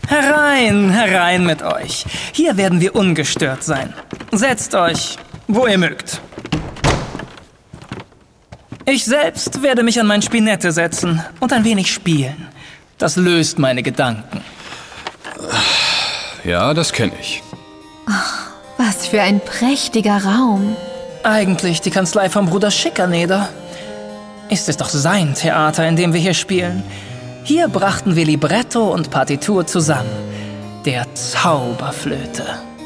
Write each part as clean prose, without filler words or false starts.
Herein, herein mit euch. Hier werden wir ungestört sein. Setzt euch, wo ihr mögt. Ich selbst werde mich an mein Spinette setzen und ein wenig spielen. Das löst meine Gedanken. Ja, das kenne ich. Ach, was für ein prächtiger Raum. Eigentlich die Kanzlei vom Bruder Schikaneder. Ist es doch sein Theater, in dem wir hier spielen. Hier brachten wir Libretto und Partitur zusammen. Der Zauberflöte.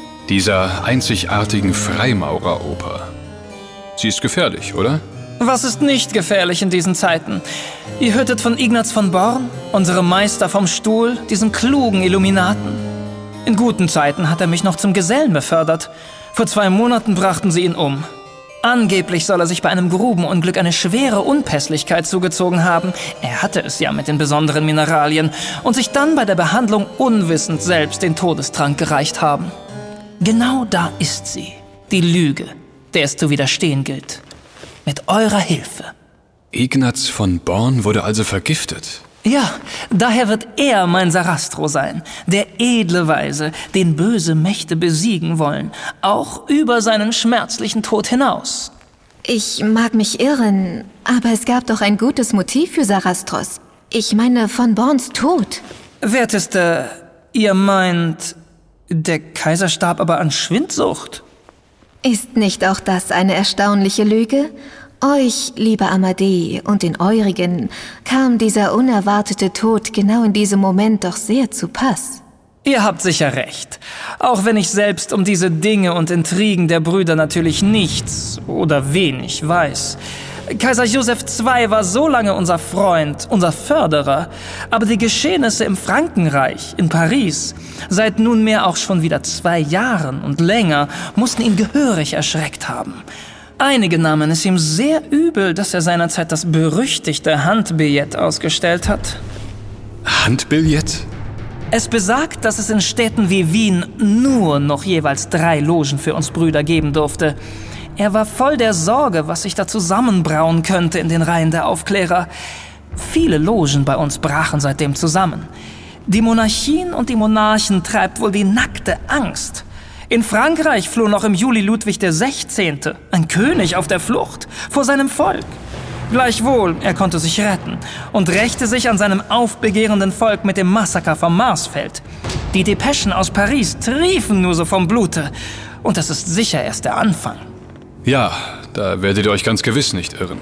Dieser einzigartigen Freimaureroper. Sie ist gefährlich, oder? Was ist nicht gefährlich in diesen Zeiten? Ihr hörtet von Ignaz von Born, unserem Meister vom Stuhl, diesem klugen Illuminaten. In guten Zeiten hat er mich noch zum Gesellen befördert. Vor 2 Monaten brachten sie ihn um. Angeblich soll er sich bei einem Grubenunglück eine schwere Unpässlichkeit zugezogen haben. Er hatte es ja mit den besonderen Mineralien und sich dann bei der Behandlung unwissend selbst den Todestrank gereicht haben. Genau da ist sie, die Lüge, der es zu widerstehen gilt. Mit eurer Hilfe. Ignaz von Born wurde also vergiftet. Ja, daher wird er mein Sarastro sein, der edle Weise, den böse Mächte besiegen wollen, auch über seinen schmerzlichen Tod hinaus. Ich mag mich irren, aber es gab doch ein gutes Motiv für Sarastros. Ich meine von Borns Tod. Werteste, ihr meint, der Kaiser starb aber an Schwindsucht? Ist nicht auch das eine erstaunliche Lüge? Euch, lieber Amadei, und den Eurigen kam dieser unerwartete Tod genau in diesem Moment doch sehr zu Pass. Ihr habt sicher recht. Auch wenn ich selbst um diese Dinge und Intrigen der Brüder natürlich nichts oder wenig weiß. Kaiser Joseph II war so lange unser Freund, unser Förderer, aber die Geschehnisse im Frankenreich, in Paris, seit nunmehr auch schon wieder 2 Jahren und länger, mussten ihn gehörig erschreckt haben. Einige nahmen es ihm sehr übel, dass er seinerzeit das berüchtigte Handbillett ausgestellt hat. Handbillett? Es besagt, dass es in Städten wie Wien nur noch jeweils 3 Logen für uns Brüder geben durfte. Er war voll der Sorge, was sich da zusammenbrauen könnte in den Reihen der Aufklärer. Viele Logen bei uns brachen seitdem zusammen. Die Monarchien und die Monarchen treibt wohl die nackte Angst. In Frankreich floh noch im Juli Ludwig XVI., ein König auf der Flucht, vor seinem Volk. Gleichwohl, er konnte sich retten und rächte sich an seinem aufbegehrenden Volk mit dem Massaker vom Marsfeld. Die Depeschen aus Paris triefen nur so vom Blute. Und das ist sicher erst der Anfang. Ja, da werdet ihr euch ganz gewiss nicht irren.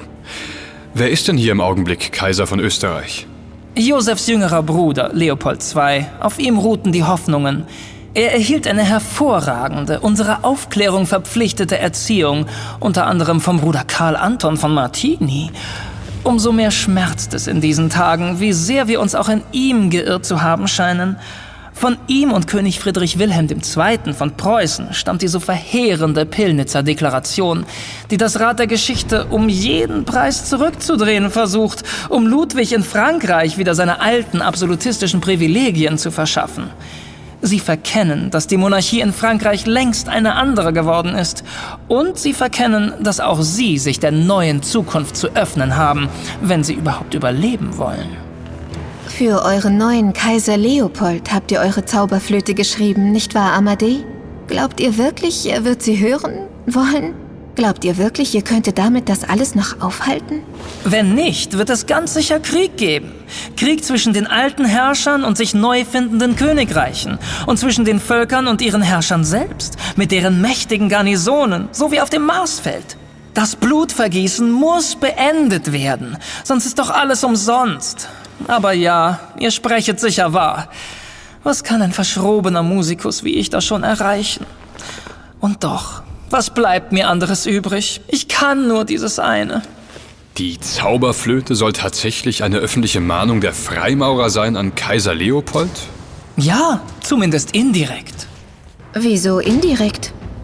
Wer ist denn hier im Augenblick Kaiser von Österreich? Josefs jüngerer Bruder, Leopold II. Auf ihm ruhten die Hoffnungen. Er erhielt eine hervorragende, unserer Aufklärung verpflichtete Erziehung, unter anderem vom Bruder Karl Anton von Martini. Umso mehr schmerzt es in diesen Tagen, wie sehr wir uns auch in ihm geirrt zu haben scheinen. Von ihm und König Friedrich Wilhelm II. Von Preußen stammt die so verheerende Pillnitzer Deklaration, die das Rad der Geschichte um jeden Preis zurückzudrehen versucht, um Ludwig in Frankreich wieder seine alten absolutistischen Privilegien zu verschaffen. Sie verkennen, dass die Monarchie in Frankreich längst eine andere geworden ist. Und sie verkennen, dass auch sie sich der neuen Zukunft zu öffnen haben, wenn sie überhaupt überleben wollen. Für euren neuen Kaiser Leopold habt ihr eure Zauberflöte geschrieben, nicht wahr, Amadei? Glaubt ihr wirklich, er wird sie hören wollen? Glaubt ihr wirklich, ihr könntet damit das alles noch aufhalten? Wenn nicht, wird es ganz sicher Krieg geben. Krieg zwischen den alten Herrschern und sich neu findenden Königreichen. Und zwischen den Völkern und ihren Herrschern selbst, mit deren mächtigen Garnisonen, so wie auf dem Marsfeld. Das Blutvergießen muss beendet werden, sonst ist doch alles umsonst. Aber ja, ihr sprechet sicher wahr. Was kann ein verschrobener Musikus wie ich da schon erreichen? Und doch, was bleibt mir anderes übrig? Ich kann nur dieses eine. Die Zauberflöte soll tatsächlich eine öffentliche Mahnung der Freimaurer sein an Kaiser Leopold? Ja, zumindest indirekt. Wieso indirekt?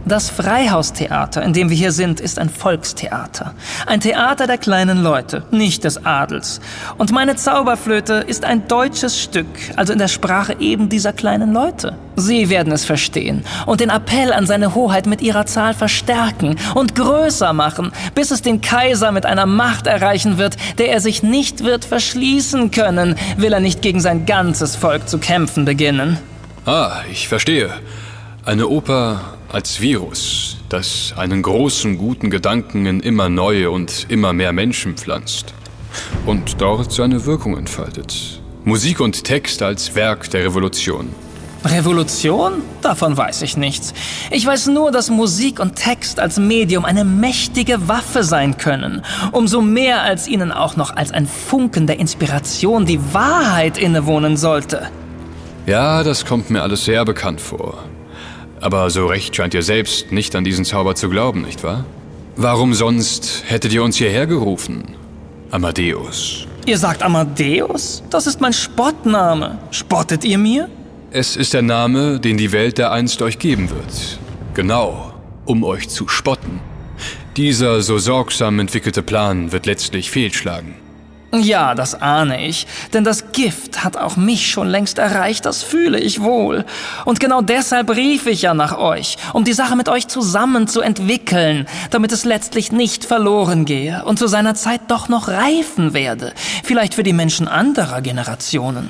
Das Freihaustheater, in dem wir hier sind, ist ein Volkstheater. Ein Theater der kleinen Leute, nicht des Adels. Und meine Zauberflöte ist ein deutsches Stück, also in der Sprache eben dieser kleinen Leute. Sie werden es verstehen und den Appell an seine Hoheit mit ihrer Zahl verstärken und größer machen, bis es den Kaiser mit einer Macht erreichen wird, der er sich nicht wird verschließen können, will er nicht gegen sein ganzes Volk zu kämpfen beginnen. Ah, ich verstehe. Eine Oper als Virus, das einen großen, guten Gedanken in immer neue und immer mehr Menschen pflanzt und dort seine Wirkung entfaltet. Musik und Text als Werk der Revolution. Revolution? Davon weiß ich nichts. Ich weiß nur, dass Musik und Text als Medium eine mächtige Waffe sein können. Umso mehr, als ihnen auch noch als ein Funken der Inspiration die Wahrheit innewohnen sollte. Ja, das kommt mir alles sehr bekannt vor. Aber so recht scheint ihr selbst nicht an diesen Zauber zu glauben, nicht wahr? Warum sonst hättet ihr uns hierher gerufen? Amadeus. Ihr sagt Amadeus? Das ist mein Spottname. Spottet ihr mir? Es ist der Name, den die Welt dereinst euch geben wird. Genau, um euch zu spotten. Dieser so sorgsam entwickelte Plan wird letztlich fehlschlagen. Ja, das ahne ich, denn das Gift hat auch mich schon längst erreicht, das fühle ich wohl. Und genau deshalb rief ich ja nach euch, um die Sache mit euch zusammen zu entwickeln, damit es letztlich nicht verloren gehe und zu seiner Zeit doch noch reifen werde, vielleicht für die Menschen anderer Generationen.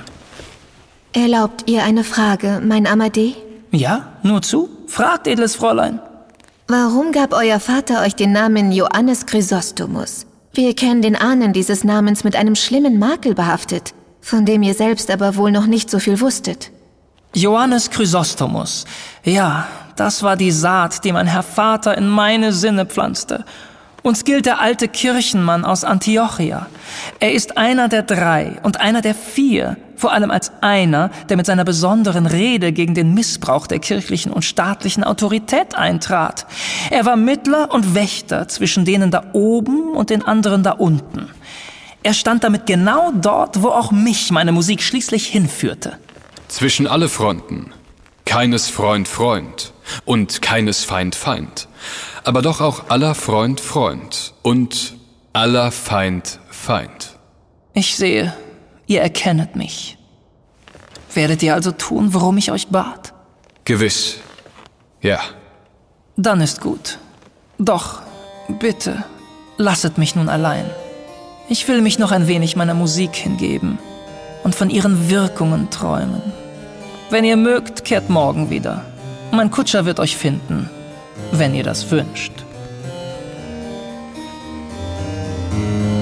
Erlaubt ihr eine Frage, mein Amadee? Ja, nur zu? Fragt, edles Fräulein. Warum gab euer Vater euch den Namen Johannes Chrysostomus? Wir kennen den Ahnen dieses Namens mit einem schlimmen Makel behaftet, von dem ihr selbst aber wohl noch nicht so viel wusstet. Johannes Chrysostomus. Ja, das war die Saat, die mein Herr Vater in meine Sinne pflanzte. Uns gilt der alte Kirchenmann aus Antiochia. Er ist einer der 3 und einer der 4, vor allem als einer, der mit seiner besonderen Rede gegen den Missbrauch der kirchlichen und staatlichen Autorität eintrat. Er war Mittler und Wächter zwischen denen da oben und den anderen da unten. Er stand damit genau dort, wo auch mich meine Musik schließlich hinführte. Zwischen alle Fronten. Keines Freund Freund und keines Feind Feind. Aber doch auch aller Freund Freund und aller Feind Feind. Ich sehe, ihr erkennet mich. Werdet ihr also tun, worum ich euch bat? Gewiss. Ja. Dann ist gut. Doch, bitte, lasset mich nun allein. Ich will mich noch ein wenig meiner Musik hingeben und von ihren Wirkungen träumen. Wenn ihr mögt, kehrt morgen wieder. Mein Kutscher wird euch finden, wenn ihr das wünscht.